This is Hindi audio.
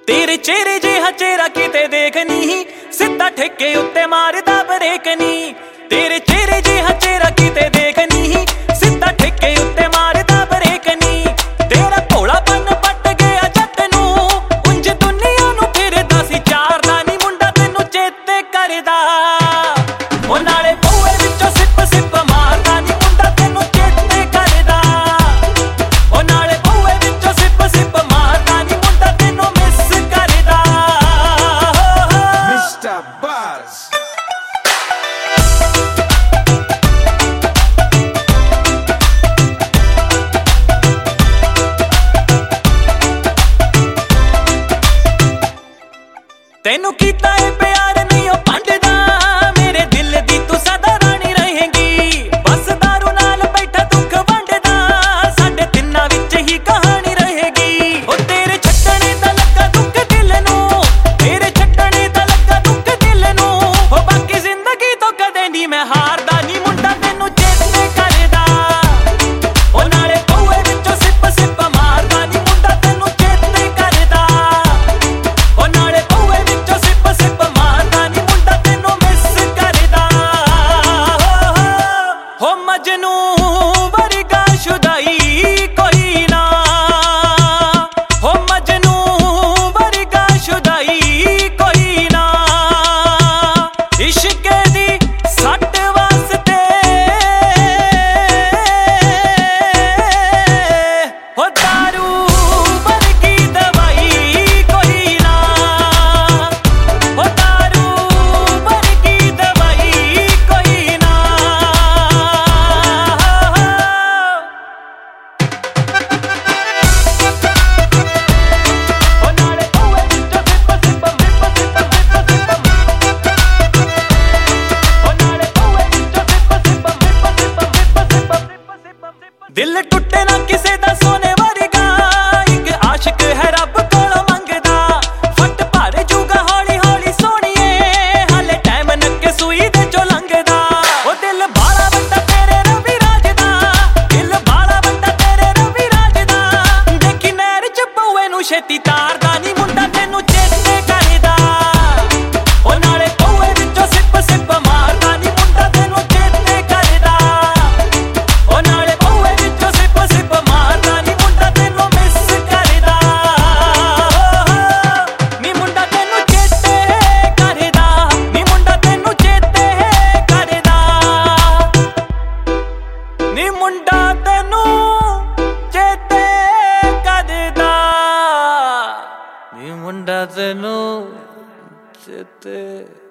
तेरे चेहरे जिहा चेहरा किते देखनी, सीधा ठेके उत्ते मारदा ब्रेक नी। तेरे चेहरे जिहा चेहरा किते देखनी, सीधा ठेके उत्ते मारदा ब्रेक नी। तेरा भोलापन पट गया जट नू, उंज दुनिया नू फिरदा सी चारदा नी मुंडा तेनू चेते करदा। ओ नाले बूए विचों सिप सिप मारदा नी मुंडा तेनू चेते करदा। ओ नाले बूए विचों सिप सिप मारदा नी मुंडा तेनू मिस करदा। Mr. Buzz तेनू कीता है प्यार नहीं ओ पंडदा, मेरे दिल दी तू सदा रानी रहेंगी। बस दारू नाल बैठा दुख वंडदा, साडे तिन्ना विच ही कहानी रहेगी। ओ तेरे छड्डने दा लगा दुख दिल नू, तेरे छड्डने दा लगा दुख दिल नू। ओ बाकी जिंदगी तो कदे नहीं मैं हारदा नी मुंडा तेनू चेते करदा। ओ नाले बूए विचों सिप सिप मारदा नी मुंडा तेनू चेते करदा। ओ नाले बूए विचों सिप सिप मारदा नी मुंडा तेनू मिस करदा। हो मजनू वर्गा शुदाई कोई ना, हो मजनू वर्गा शुदाई कोई ना। इश्क दी सट वास्ते हो दारू वर्गी दवाई कोई ना, हो दारू वर्गी दवाई कोई ना। ओ नाले बूए विचों sip sip sip sip sip sip. ओ नाले बूए विचों sip sip sip sip sip sip. दिल टुटे ना किसे दा सोने वर्गा, एक आशिक है रब कोलों मंगदा। फट भर जूगा हौली हौली सोहणीए, हाले टाइम नक्के सूई दे चों लंघदा। ओ दिल बाला वड्डा तेरे रवि राज दा, दिल बाला वड्डा तेरे रवि राज दा। देखी नहर च बूए नू छेती तारदा नी मुंडा तेनू चेते करदा। ओ नाले बूए विचों सिप सिप मारदा नी मुंडा तेनू चेते करदा। ओ नाले बूए विचों सिप सिप मारदा नी मुंडा तेनू मिस करदा। नी मुंडा तेनू चेते करदा, नी मुंडा तेनू चेते करदा। नी मुंडा तेनू चेते करदा, नी मुंडा तेनू चेते